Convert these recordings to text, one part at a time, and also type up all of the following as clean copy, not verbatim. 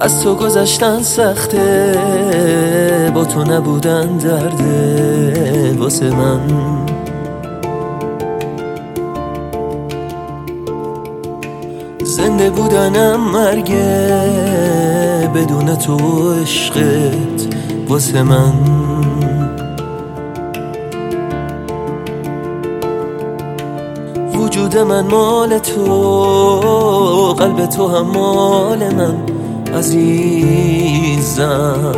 از تو گذشتن سخته، با تو نبودن درده واسه من. زنده بودنم مرگه، بدون تو عشقت واسه من. وجود من مال تو، قلب تو هم مال من عزیزم.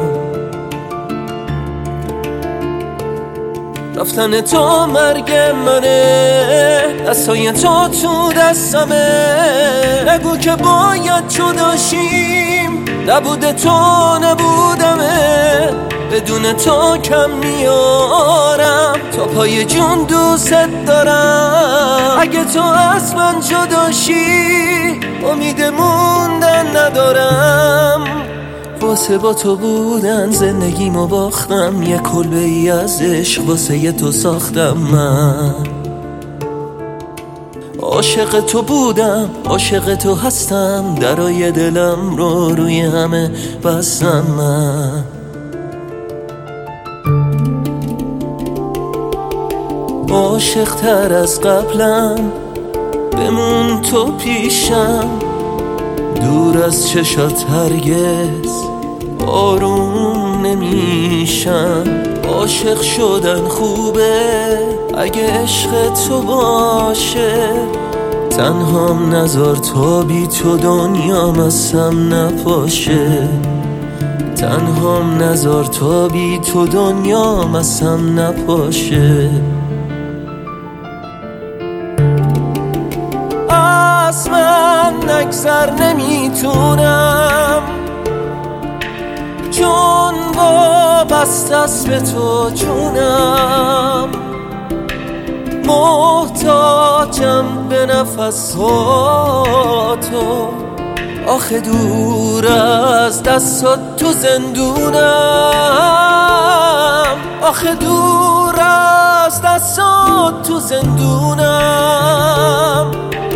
رفتن تو مرگ منه، دستای تو تو دستمه. نگو که باید جداشیم، نبوده تو نبودمه. بدون تو کم میارم، تا پای جون دوست دارم. اگه تو از من جداشی، امید موندن ندارم. واسه با تو بودن زندگیمو باختم، یه کلبه ای از عشق واسه ی تو ساختم. من عاشق تو بودم، عاشق تو هستم، درای دلم رو روی همه بستم. من عاشق تر از قبلم، بمون تو پیشم. دور از چشات هرگز آروم نمیشم. عاشق شدن خوبه اگه عشق تو باشه. تنهام نذار تا بی تو دنیام از هم نپاشه. تنهام نذار تا بی تو دنیام از هم نپاشه. از من نگذر نمیتونم، چون وابسته است به تو جونم. محتاجم به نفساتو، آخه دور از دستات تو زندونم. آخه دور از دستات تو زندونم.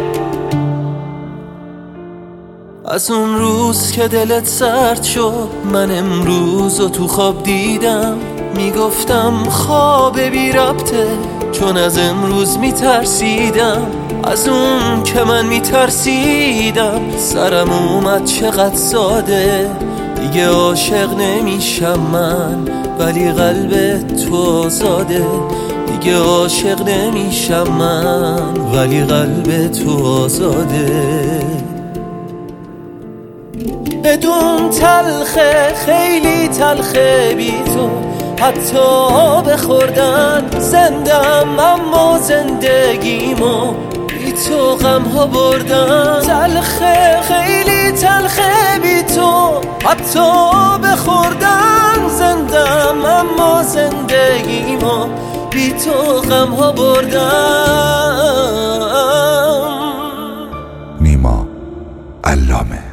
از اون روز که دلت سرد شد، من امروز رو تو خواب دیدم. میگفتم خواب بی ربطه، چون از امروز میترسیدم. از اون که من میترسیدم، سرم اومد چقدر ساده. دیگه عاشق نمیشم من، ولی قلب تو آزاده. دیگه عاشق نمیشم من، ولی قلب تو آزاده. بدون تلخه، خیلی تلخه بی تو، حتی بخوردن زندم. اما زندگیمو بی تو غم ها بردن. تلخه، خیلی تلخه بی تو، حتی بخوردن زندم. اما زندگیمو بی تو غم ها بردن. نیما علامه.